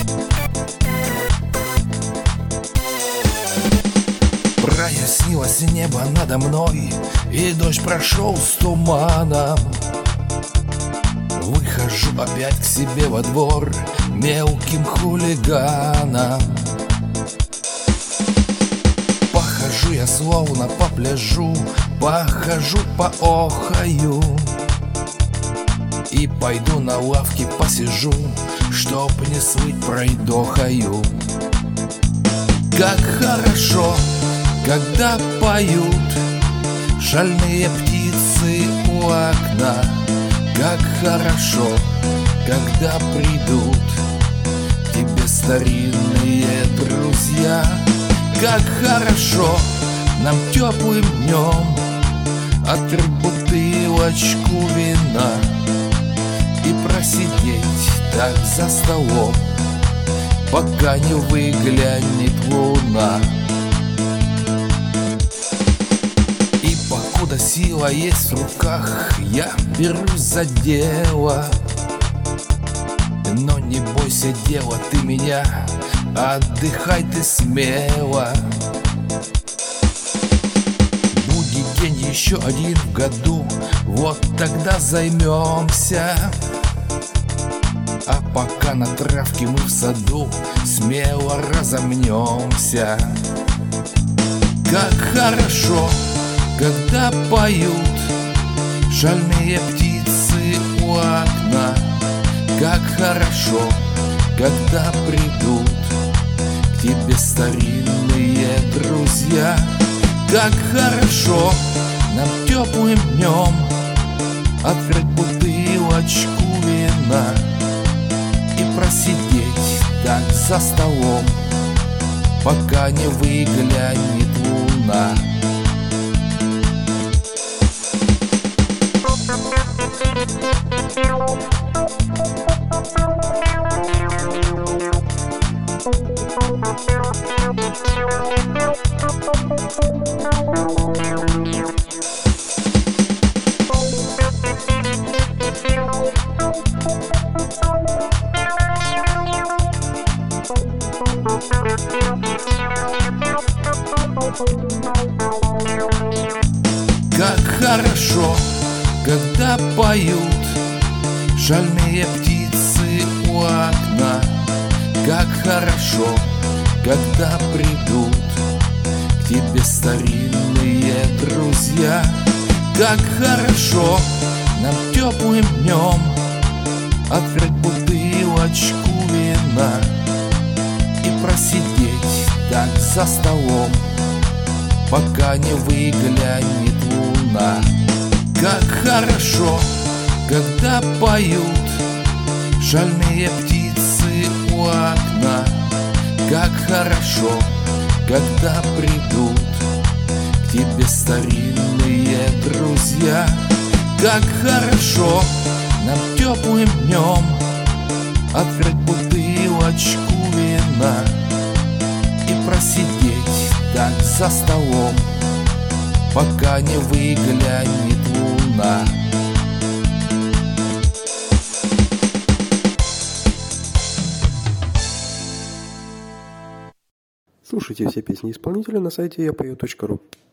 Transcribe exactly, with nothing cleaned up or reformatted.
Прояснилось небо надо мной, и дождь прошел с туманом. Выхожу опять к себе во двор мелким хулиганом. Похожу я словно по пляжу, похожу, поохаю, и пойду на лавке посижу, чтоб не слыть пройдохаю. Как хорошо, когда поют шальные птицы у окна. Как хорошо, когда придут к тебе старинные друзья. Как хорошо нам теплым днем открыть бутылочку вина и просидеть так за столом, пока не выглянет луна. И покуда сила есть в руках, я берусь за дело. Но не бойся дела ты меня, отдыхай ты смело. Будет день еще один в году, вот тогда займемся. А пока на травке мы в саду смело разомнемся. Как хорошо, когда поют шальные птицы у окна. Как хорошо, когда придут к тебе старинные друзья. Как хорошо нам теплым днем открыть бутылочку вина и просидеть так за столом, пока не выглянет луна. Как хорошо, когда поют шальные птицы у окна. Как хорошо, когда придут к тебе старинные друзья. Как хорошо нам теплым днем открыть бутылочку вина и просидеть так за столом, пока не выглянет луна. Как хорошо, когда поют шальные птицы у окна. Как хорошо, когда придут к тебе старинные друзья. Как хорошо нам теплым днем открыть бутылочку вина и просидеть так за столом, пока не выглянет луна. Слушайте все песни исполнителя на сайте я пою точка ру.